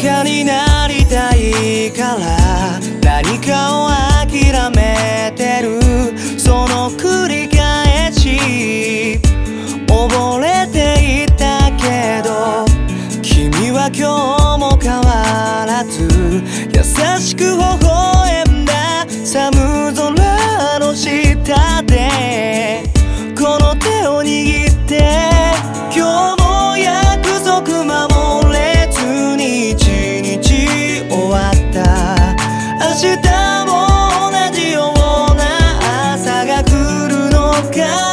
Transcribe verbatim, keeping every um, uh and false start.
かになりたいから何かを諦めてる、その繰り返し溺れていたけど、君は今日も変わらず優しく微笑んだ。寒空の下でこの手を握って、今日も約束守れずに一日終わった。明日も同じような朝が来るのか。